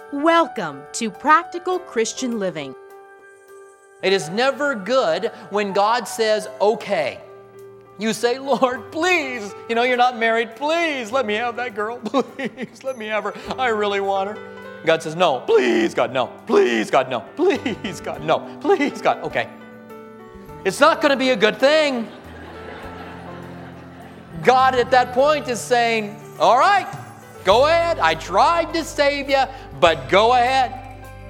Welcome to Practical Christian Living. It is never good when God says, okay. You say, Lord, please, you're not married. Please let me have that girl. Please let me have her. I really want her. God says, no. Please, God, no. Please, God, no. Please, God, no. Please, God. Okay. It's not going to be a good thing. God at that point is saying, all right, go ahead. I tried to save you, but go ahead.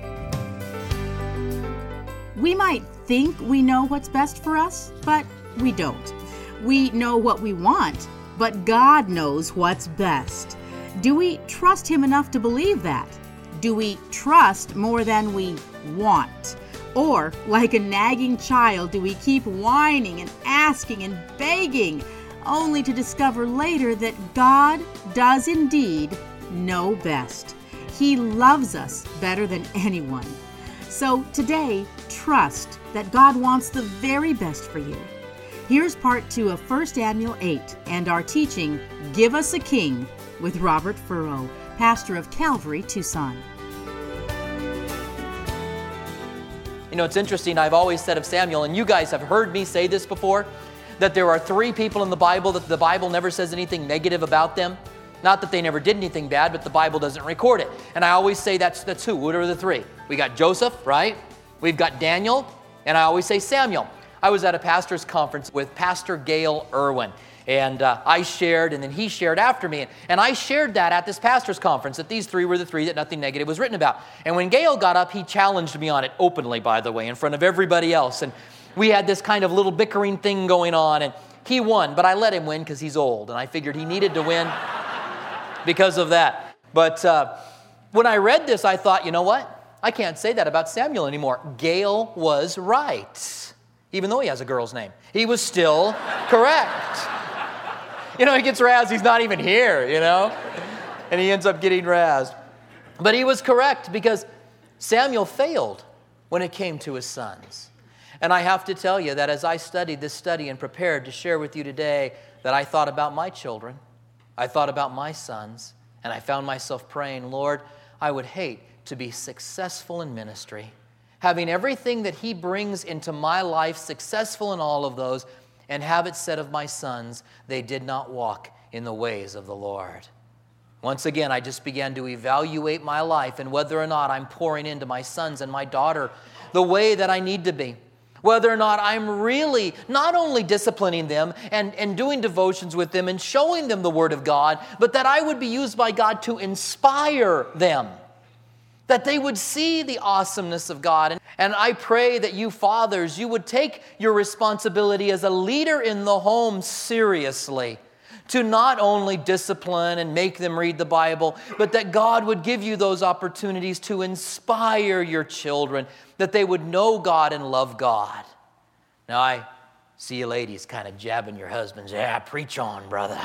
We might think we know what's best for us, but we don't. We know what we want, but God knows what's best. Do we trust Him enough to believe that? Do we trust more than we want? Or, like a nagging child, do we keep whining and asking and begging, only to discover later that God does indeed know best? He loves us better than anyone. So today, trust that God wants the very best for you. Here's part 2 of 1 Samuel 8 and our teaching, Give Us a King, with Robert Furrow, pastor of Calvary, Tucson. It's interesting. I've always said of Samuel, and you guys have heard me say this before, that there are 3 people in the Bible that the Bible never says anything negative about them. Not that they never did anything bad, but the Bible doesn't record it. And I always say that's who? What are the 3? We got Joseph, right? We've got Daniel, and I always say Samuel. I was at a pastor's conference with Pastor Gail Irwin, and I shared, and then he shared after me. And I shared that at this pastor's conference, that these 3 were the 3 that nothing negative was written about. And when Gail got up, he challenged me on it openly, by the way, in front of everybody else. And we had this kind of little bickering thing going on, and he won, but I let him win because he's old, and I figured he needed to win because of that. But when I read this, I thought, you know what? I can't say that about Samuel anymore. Gail was right. Even though he has a girl's name, he was still correct. He gets razzed, he's not even here, and he ends up getting razzed. But he was correct because Samuel failed when it came to his sons. And I have to tell you that as I studied this study and prepared to share with you today, that I thought about my children, I thought about my sons, and I found myself praying, Lord, I would hate to be successful in ministry, having everything that He brings into my life, successful in all of those, and have it said of my sons, they did not walk in the ways of the Lord. Once again, I just began to evaluate my life and whether or not I'm pouring into my sons and my daughter the way that I need to be. Whether or not I'm really not only disciplining them and doing devotions with them and showing them the Word of God, but that I would be used by God to inspire them, that they would see the awesomeness of God. And I pray that you fathers, you would take your responsibility as a leader in the home seriously, to not only discipline and make them read the Bible, but that God would give you those opportunities to inspire your children, that they would know God and love God. Now, I see you ladies kind of jabbing your husbands. Yeah, preach on, brother.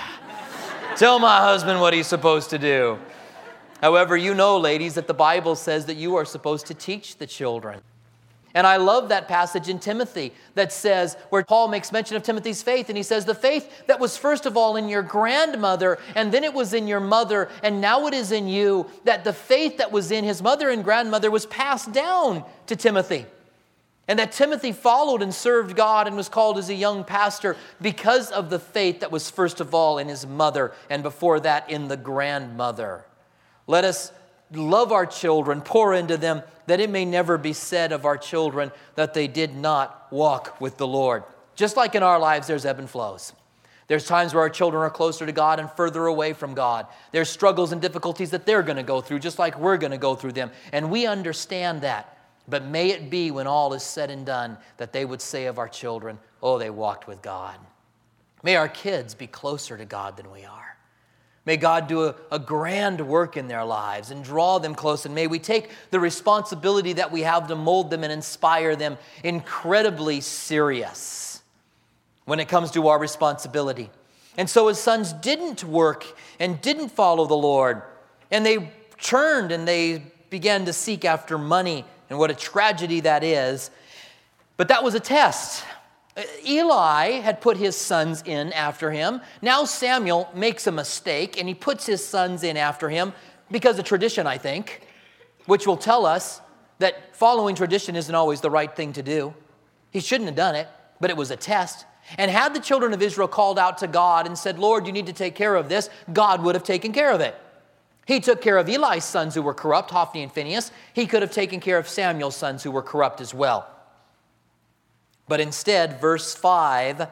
Tell my husband what he's supposed to do. However, ladies, that the Bible says that you are supposed to teach the children. And I love that passage in Timothy that says, where Paul makes mention of Timothy's faith, and he says, the faith that was first of all in your grandmother, and then it was in your mother, and now it is in you, that the faith that was in his mother and grandmother was passed down to Timothy. And that Timothy followed and served God and was called as a young pastor because of the faith that was first of all in his mother, and before that in the grandmother. Let us love our children, pour into them, that it may never be said of our children that they did not walk with the Lord. Just like in our lives, there's ebb and flows. There's times where our children are closer to God and further away from God. There's struggles and difficulties that they're going to go through, just like we're going to go through them. And we understand that. But may it be, when all is said and done, that they would say of our children, oh, they walked with God. May our kids be closer to God than we are. May God do a grand work in their lives and draw them close. And may we take the responsibility that we have to mold them and inspire them incredibly serious when it comes to our responsibility. And so his sons didn't work and didn't follow the Lord. And they turned and they began to seek after money. And what a tragedy that is. But that was a test. Eli had put his sons in after him. Now Samuel makes a mistake and he puts his sons in after him because of tradition, I think. which will tell us that following tradition isn't always the right thing to do. He shouldn't have done it, but it was a test. And had the children of Israel called out to God and said, Lord, you need to take care of this, God would have taken care of it. He took care of Eli's sons who were corrupt, Hophni and Phinehas. He could have taken care of Samuel's sons who were corrupt as well. But instead, verse 4,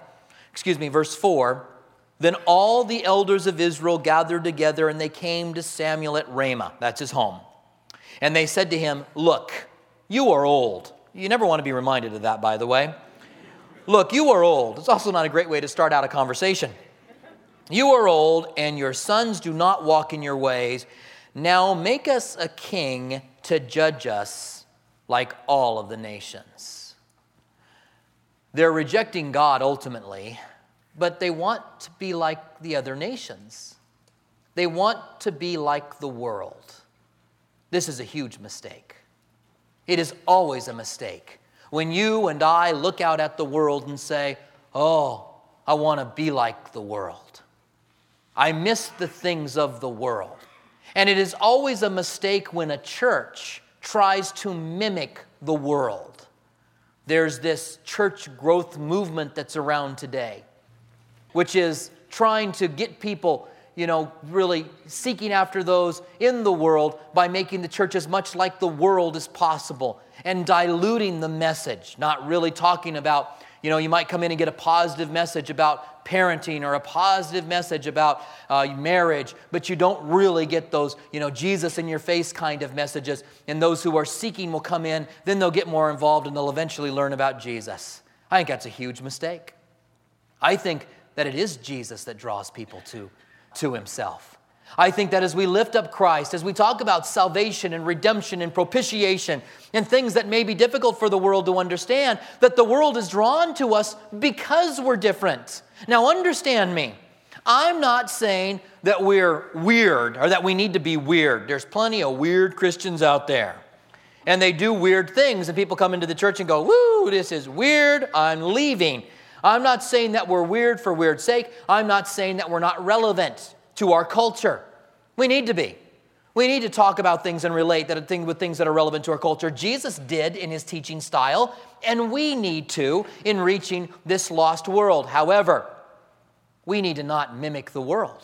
then all the elders of Israel gathered together and they came to Samuel at Ramah. That's his home. And they said to him, look, you are old. You never want to be reminded of that, by the way. Look, you are old. It's also not a great way to start out a conversation. You are old, and your sons do not walk in your ways. Now make us a king to judge us like all of the nations. They're rejecting God ultimately, but they want to be like the other nations. They want to be like the world. This is a huge mistake. It is always a mistake when you and I look out at the world and say, oh, I want to be like the world. I miss the things of the world. And it is always a mistake when a church tries to mimic the world. There's this church growth movement that's around today, which is trying to get people, really seeking after those in the world by making the church as much like the world as possible and diluting the message, not really talking about, you might come in and get a positive message about parenting or a positive message about marriage, but you don't really get those, Jesus in your face kind of messages. And those who are seeking will come in, then they'll get more involved and they'll eventually learn about Jesus. I think that's a huge mistake. I think that it is Jesus that draws people to himself. I think that as we lift up Christ, as we talk about salvation and redemption and propitiation and things that may be difficult for the world to understand, that the world is drawn to us because we're different. Now understand me. I'm not saying that we're weird or that we need to be weird. There's plenty of weird Christians out there. And they do weird things and people come into the church and go, woo, this is weird, I'm leaving. I'm not saying that we're weird for weird's sake. I'm not saying that we're not relevant to our culture. We need to be. We need to talk about things and relate with things that are relevant to our culture. Jesus did in his teaching style, and we need to in reaching this lost world. However, we need to not mimic the world.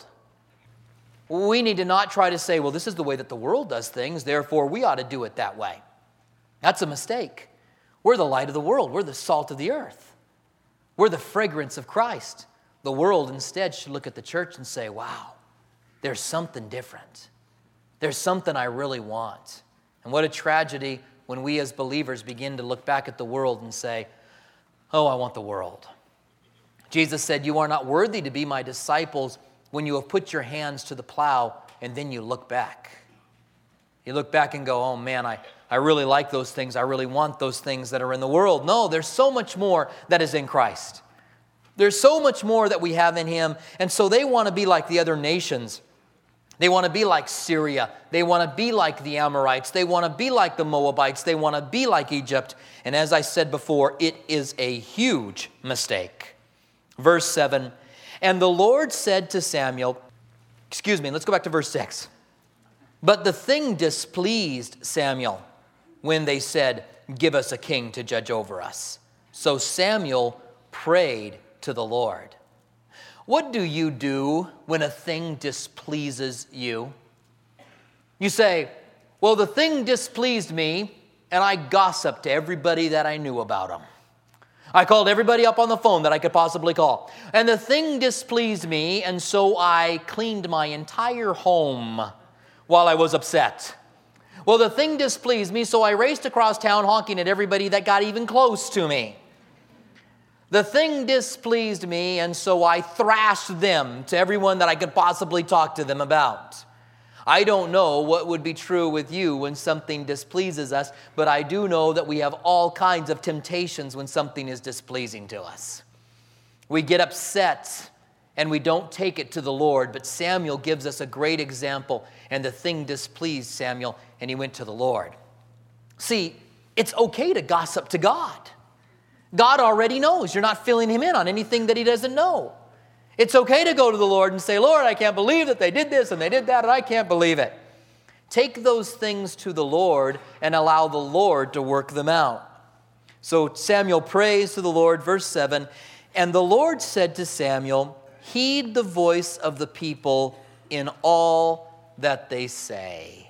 We need to not try to say, well, this is the way that the world does things, therefore we ought to do it that way. That's a mistake. We're the light of the world. We're the salt of the earth. We're the fragrance of Christ. The world instead should look at the church and say, wow, there's something different. There's something I really want. And what a tragedy when we as believers begin to look back at the world and say, oh, I want the world. Jesus said, you are not worthy to be my disciples when you have put your hands to the plow and then you look back. You look back and go, oh man, I really like those things. I really want those things that are in the world. No, there's so much more that is in Christ. There's so much more that we have in him. And so they want to be like the other nations. They want to be like Syria. They want to be like the Amorites. They want to be like the Moabites. They want to be like Egypt. And as I said before, it is a huge mistake. Verse 7, and the Lord said to Samuel, let's go back to verse 6. But the thing displeased Samuel when they said, give us a king to judge over us. So Samuel prayed to the Lord. What do you do when a thing displeases you? You say, well, the thing displeased me, and I gossiped to everybody that I knew about him. I called everybody up on the phone that I could possibly call. And the thing displeased me, and so I cleaned my entire home while I was upset. Well, the thing displeased me, so I raced across town honking at everybody that got even close to me. The thing displeased me, and so I thrashed them to everyone that I could possibly talk to them about. I don't know what would be true with you when something displeases us, but I do know that we have all kinds of temptations when something is displeasing to us. We get upset and we don't take it to the Lord, but Samuel gives us a great example, and the thing displeased Samuel, and he went to the Lord. See, it's okay to gossip to God. God already knows. You're not filling him in on anything that he doesn't know. It's okay to go to the Lord and say, Lord, I can't believe that they did this and they did that, and I can't believe it. Take those things to the Lord and allow the Lord to work them out. So Samuel prays to the Lord, verse 7, and the Lord said to Samuel, heed the voice of the people in all that they say.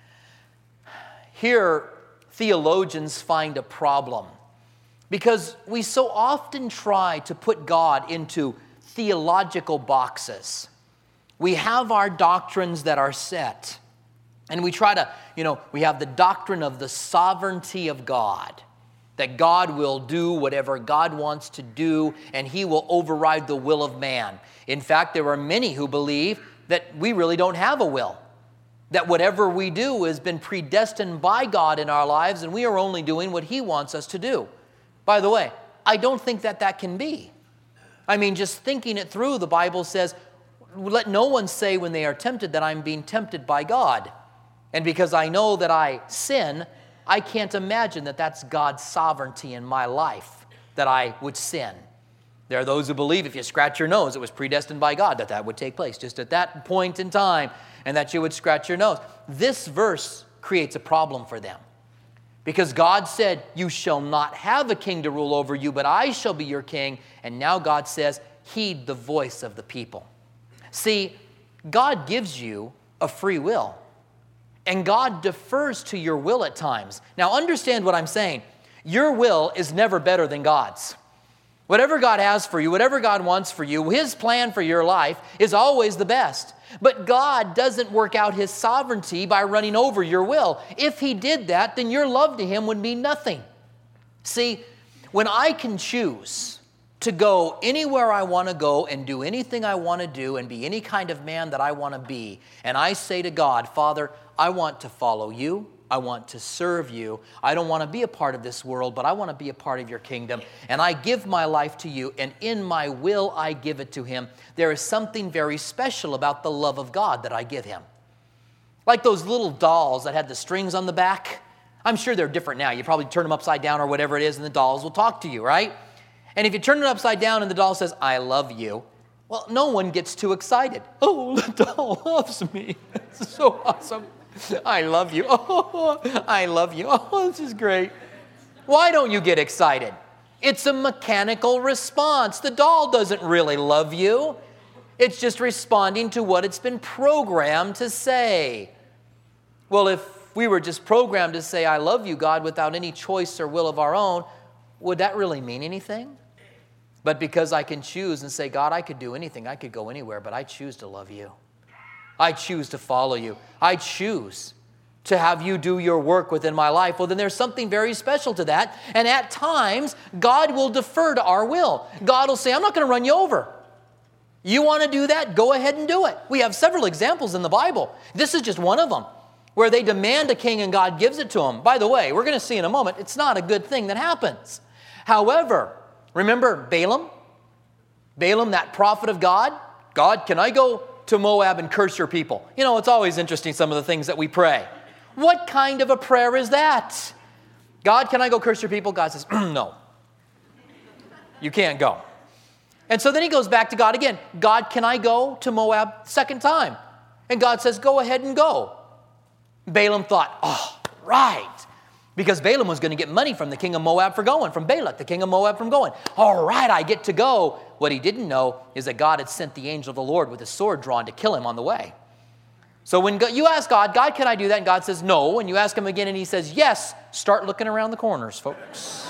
Here, theologians find a problem because we so often try to put God into theological boxes. We have our doctrines that are set, and we try to, we have the doctrine of the sovereignty of God, that God will do whatever God wants to do, and He will override the will of man. In fact, there are many who believe that we really don't have a will, that whatever we do has been predestined by God in our lives, and we are only doing what He wants us to do. By the way, I don't think that can be. I mean, just thinking it through, the Bible says, let no one say when they are tempted that I'm being tempted by God. And because I know that I sin, I can't imagine that that's God's sovereignty in my life, that I would sin. There are those who believe if you scratch your nose, it was predestined by God that would take place just at that point in time, and that you would scratch your nose. This verse creates a problem for them. Because God said, you shall not have a king to rule over you, but I shall be your king. And now God says, heed the voice of the people. See, God gives you a free will. And God defers to your will at times. Now understand what I'm saying. Your will is never better than God's. Whatever God has for you, whatever God wants for you, His plan for your life is always the best. But God doesn't work out His sovereignty by running over your will. If He did that, then your love to Him would mean nothing. See, when I can choose to go anywhere I want to go and do anything I want to do and be any kind of man that I want to be, and I say to God, Father, I want to follow you. I want to serve you. I don't want to be a part of this world, but I want to be a part of your kingdom. And I give my life to you, and in my will I give it to Him. There is something very special about the love of God that I give Him. Like those little dolls that had the strings on the back. I'm sure they're different now. You probably turn them upside down or whatever it is, and the dolls will talk to you, right? And if you turn it upside down and the doll says, I love you, well, no one gets too excited. Oh, the doll loves me. It's so awesome. I love you. Oh, I love you. Oh, this is great. Why don't you get excited? It's a mechanical response. The doll doesn't really love you. It's just responding to what it's been programmed to say. Well, if we were just programmed to say, I love you, God, without any choice or will of our own, would that really mean anything? But because I can choose and say, God, I could do anything. I could go anywhere, but I choose to love you. I choose to follow you. I choose to have you do your work within my life. Well, then there's something very special to that. And at times, God will defer to our will. God will say, I'm not going to run you over. You want to do that? Go ahead and do it. We have several examples in the Bible. This is just one of them, where they demand a king and God gives it to them. By the way, we're going to see in a moment, it's not a good thing that happens. However, remember Balaam? Balaam, that prophet of God? God, can I go to Moab and curse your people? You know, it's always interesting, some of the things that we pray. What kind of a prayer is that? God, can I go curse your people? God says, no. You can't go. And so then he goes back to God again. God, can I go to Moab second time? And God says, go ahead and go. Balaam thought, oh, right. Because Balaam was going to get money from the king of Moab for going, from Balak, the king of Moab, from going. All right, I get to go. What he didn't know is that God had sent the angel of the Lord with a sword drawn to kill him on the way. So when you ask God, God, can I do that? And God says, no. And you ask him again and he says, yes. Start looking around the corners, folks.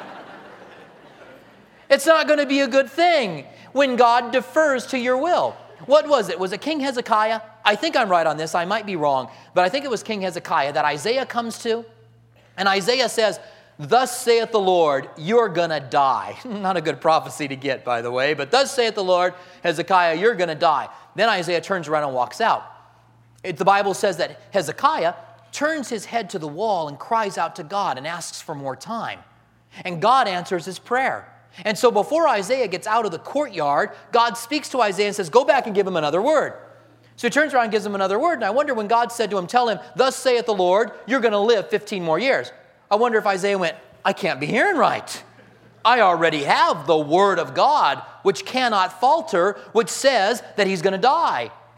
It's not going to be a good thing when God defers to your will. What was it? Was it King Hezekiah? I think I'm right on this. I might be wrong. But I think it was King Hezekiah that Isaiah comes to. And Isaiah says, thus saith the Lord, you're going to die. Not a good prophecy to get, by the way. But thus saith the Lord, Hezekiah, you're going to die. Then Isaiah turns around and walks out. The Bible says that Hezekiah turns his head to the wall and cries out to God and asks for more time. And God answers his prayer. And so before Isaiah gets out of the courtyard, God speaks to Isaiah and says, go back and give him another word. So he turns around and gives him another word. And I wonder when God said to him, tell him, thus saith the Lord, you're going to live 15 more years. I wonder if Isaiah went, I can't be hearing right. I already have the word of God, which cannot falter, which says that he's going to die.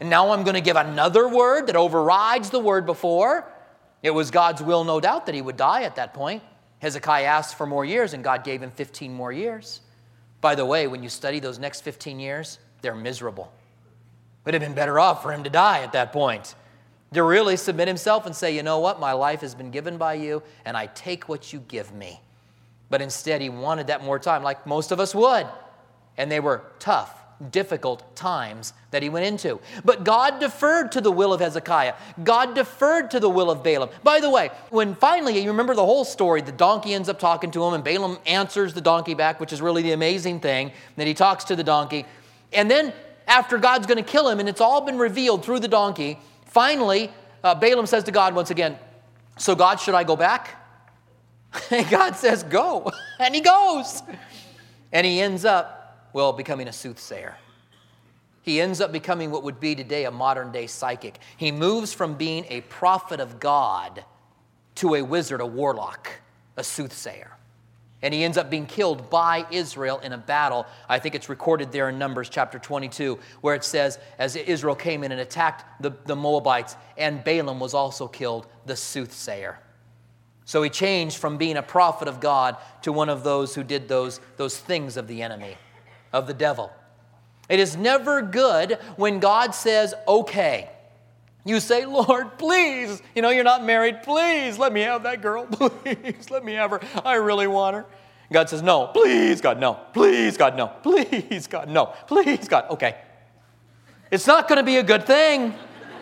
And now I'm going to give another word that overrides the word before. It was God's will, no doubt, that he would die at that point. Hezekiah asked for more years, and God gave him 15 more years. By the way, when you study those next 15 years, they're miserable. It would have been better off for him to die at that point. To really submit himself and say, you know what, my life has been given by you, and I take what you give me. But instead, he wanted that more time, like most of us would. And they were tough, difficult times that he went into. But God deferred to the will of Hezekiah. God deferred to the will of Balaam. By the way, when finally, you remember the whole story, the donkey ends up talking to him, and Balaam answers the donkey back, which is really the amazing thing, that he talks to the donkey. And then, after God's going to kill him, and it's all been revealed through the donkey, finally, Balaam says to God once again, so God, should I go back? And God says, go. And he goes. And he ends up, well, becoming a soothsayer. He ends up becoming what would be today a modern-day psychic. He moves from being a prophet of God to a wizard, a warlock, a soothsayer. And he ends up being killed by Israel in a battle. I think it's recorded there in Numbers chapter 22, where it says, as Israel came in and attacked the Moabites, and Balaam was also killed, the soothsayer. So he changed from being a prophet of God to one of those who did those things of the enemy, of the devil. It is never good when God says, okay. You say, Lord, please, you're not married. Please let me have that girl. Please let me have her. I really want her. God says, no. Please, God, no. Please, God, no. Please, God, no. Please, God. Okay. It's not going to be a good thing.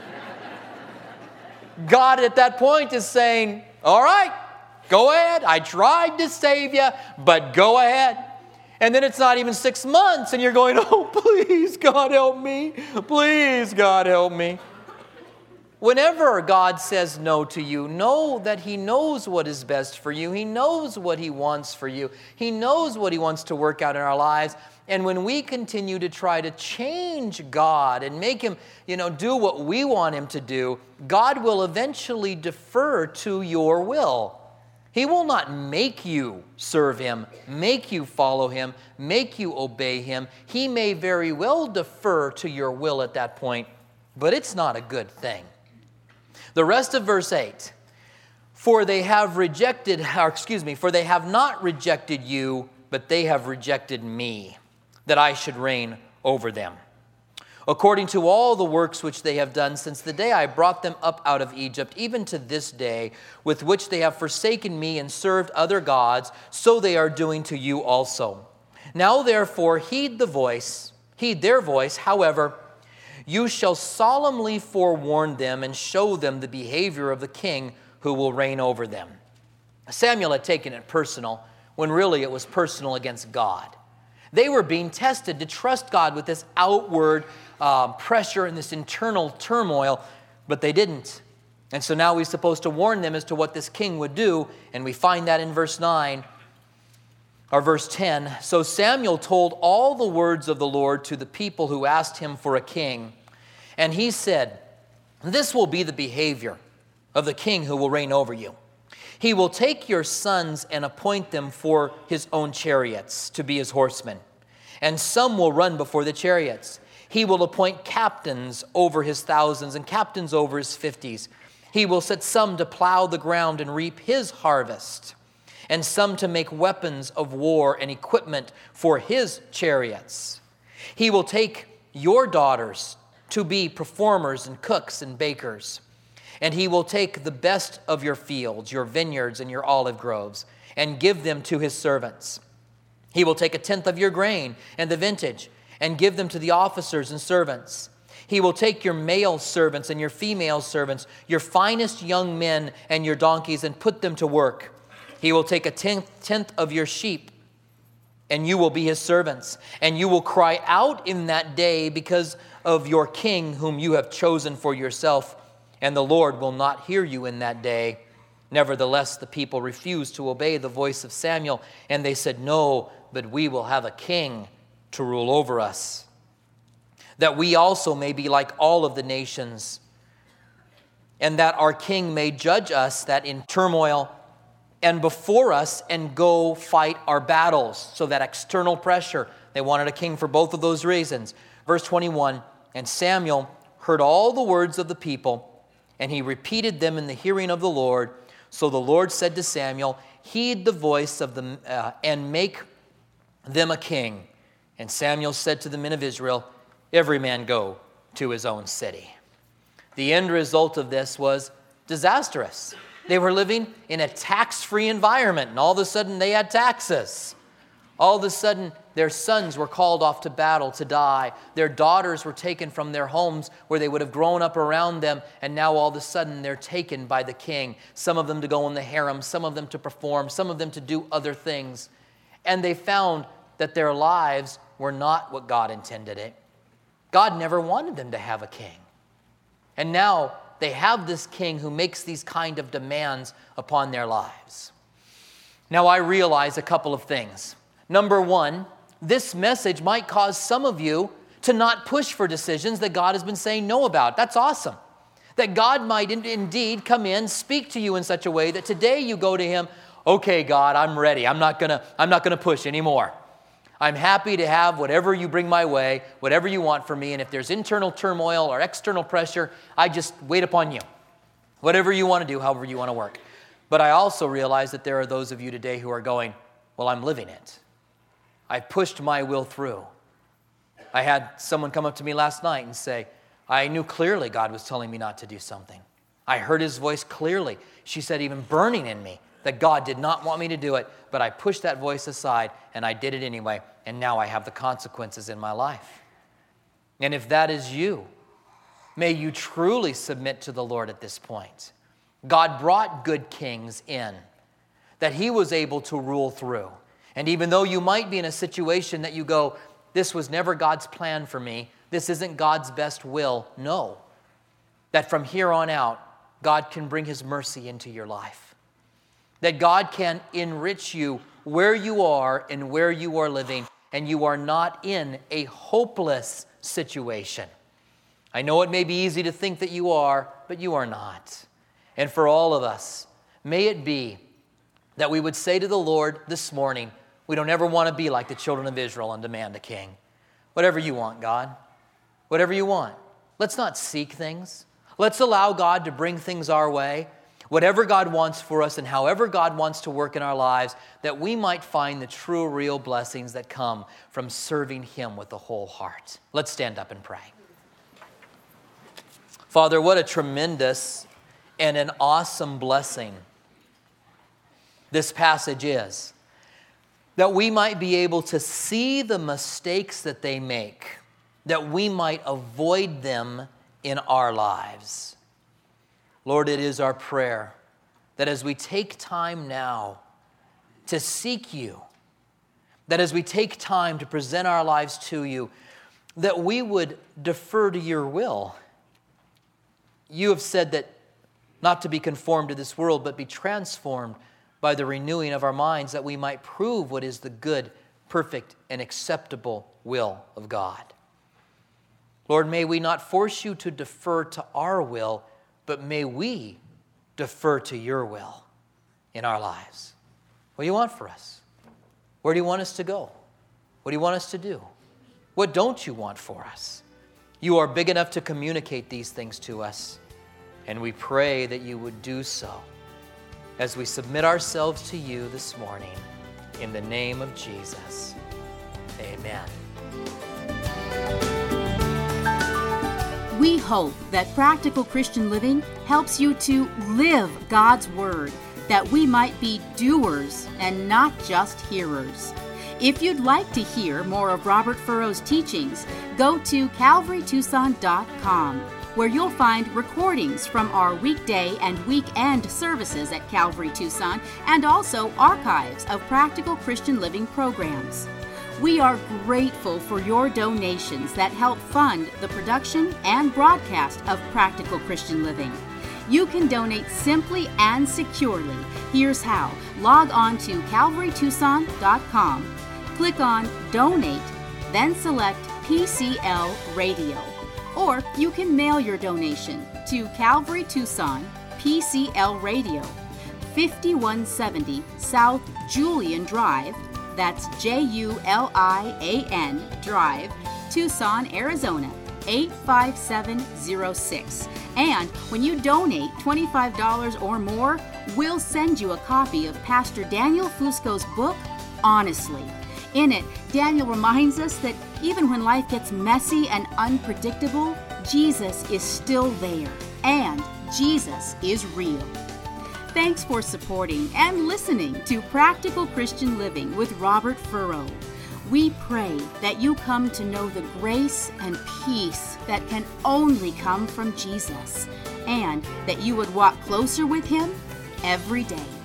God at that point is saying, all right, go ahead. I tried to save you, but go ahead. And then it's not even 6 months, and you're going, oh, please, God, help me. Please, God, help me. Whenever God says no to you, know that he knows what is best for you. He knows what he wants for you. He knows what he wants to work out in our lives. And when we continue to try to change God and make him, do what we want him to do, God will eventually defer to your will. He will not make you serve him, make you follow him, make you obey him. He may very well defer to your will at that point, but it's not a good thing. The rest of verse 8, for they have not rejected you, but they have rejected me, that I should reign over them. According to all the works which they have done since the day I brought them up out of Egypt, even to this day, with which they have forsaken me and served other gods, so they are doing to you also. Now therefore heed their voice, however, you shall solemnly forewarn them and show them the behavior of the king who will reign over them. Samuel had taken it personal, when really it was personal against God. They were being tested to trust God with this outward pressure and this internal turmoil, but they didn't. And so now he's supposed to warn them as to what this king would do, and we find that in verse 9, or verse 10. So Samuel told all the words of the Lord to the people who asked him for a king, and he said, this will be the behavior of the king who will reign over you. He will take your sons and appoint them for his own chariots to be his horsemen, and some will run before the chariots. He will appoint captains over his thousands and captains over his 50s. He will set some to plow the ground and reap his harvest, and some to make weapons of war and equipment for his chariots. He will take your daughters to be performers and cooks and bakers. And he will take the best of your fields, your vineyards, and your olive groves, and give them to his servants. He will take 1/10 of your grain and the vintage, and give them to the officers and servants. He will take your male servants and your female servants, your finest young men and your donkeys, and put them to work. He will take 1/10 of your sheep, and you will be his servants. And you will cry out in that day because of your king whom you have chosen for yourself. And the Lord will not hear you in that day. Nevertheless, the people refused to obey the voice of Samuel, and they said, no, but we will have a king to rule over us, that we also may be like all of the nations, and that our king may judge us that in turmoil and before us and go fight our battles. So that external pressure, they wanted a king for both of those reasons. Verse 21, and Samuel heard all the words of the people, and he repeated them in the hearing of the Lord. So the Lord said to Samuel, heed the voice of them and make them a king. And Samuel said to the men of Israel, every man go to his own city. The end result of this was disastrous. They were living in a tax-free environment, and all of a sudden they had taxes. All of a sudden, their sons were called off to battle to die. Their daughters were taken from their homes where they would have grown up around them, and now all of a sudden they're taken by the king. Some of them to go in the harem, some of them to perform, some of them to do other things. And they found that their lives were not what God intended it. God never wanted them to have a king. And now they have this king who makes these kind of demands upon their lives. Now I realize a couple of things. Number one, this message might cause some of you to not push for decisions that God has been saying no about. That's awesome. That God might indeed come in, speak to you in such a way that today you go to him, okay, God, I'm ready. I'm not gonna push anymore. I'm happy to have whatever you bring my way, whatever you want from me, and if there's internal turmoil or external pressure, I just wait upon you. Whatever you want to do, however you want to work. But I also realize that there are those of you today who are going, well, I'm living it. I pushed my will through. I had someone come up to me last night and say, I knew clearly God was telling me not to do something. I heard his voice clearly. She said, even burning in me, that God did not want me to do it, but I pushed that voice aside and I did it anyway, and now I have the consequences in my life. And if that is you, may you truly submit to the Lord at this point. God brought good kings in that he was able to rule through. And even though you might be in a situation that you go, this was never God's plan for me, this isn't God's best will, know that from here on out, God can bring his mercy into your life. That God can enrich you where you are and where you are living, and you are not in a hopeless situation. I know it may be easy to think that you are, but you are not. And for all of us, may it be that we would say to the Lord this morning, we don't ever want to be like the children of Israel and demand a king. Whatever you want, God. Whatever you want. Let's not seek things. Let's allow God to bring things our way. Whatever God wants for us and however God wants to work in our lives, that we might find the true, real blessings that come from serving him with the whole heart. Let's stand up and pray. Father, what a tremendous and an awesome blessing this passage is. That we might be able to see the mistakes that they make, that we might avoid them in our lives. Lord, it is our prayer that as we take time now to seek you, that as we take time to present our lives to you, that we would defer to your will. You have said that not to be conformed to this world, but be transformed by the renewing of our minds, that we might prove what is the good, perfect, and acceptable will of God. Lord, may we not force you to defer to our will, but may we defer to your will in our lives. What do you want for us? Where do you want us to go? What do you want us to do? What don't you want for us? You are big enough to communicate these things to us, and we pray that you would do so as we submit ourselves to you this morning. In the name of Jesus, amen. We hope that Practical Christian Living helps you to live God's Word, that we might be doers and not just hearers. If you'd like to hear more of Robert Furrow's teachings, go to calvarytucson.com, where you'll find recordings from our weekday and weekend services at Calvary Tucson, and also archives of Practical Christian Living programs. We are grateful for your donations that help fund the production and broadcast of Practical Christian Living. You can donate simply and securely. Here's how. Log on to calvarytucson.com, click on Donate, then select PCL Radio. Or you can mail your donation to Calvary Tucson, PCL Radio, 5170 South Julian Drive, that's Julian Drive, Tucson, Arizona, 85706. And when you donate $25 or more, we'll send you a copy of Pastor Daniel Fusco's book, Honestly. In it, Daniel reminds us that even when life gets messy and unpredictable, Jesus is still there, and Jesus is real. Thanks for supporting and listening to Practical Christian Living with Robert Furrow. We pray that you come to know the grace and peace that can only come from Jesus, and that you would walk closer with Him every day.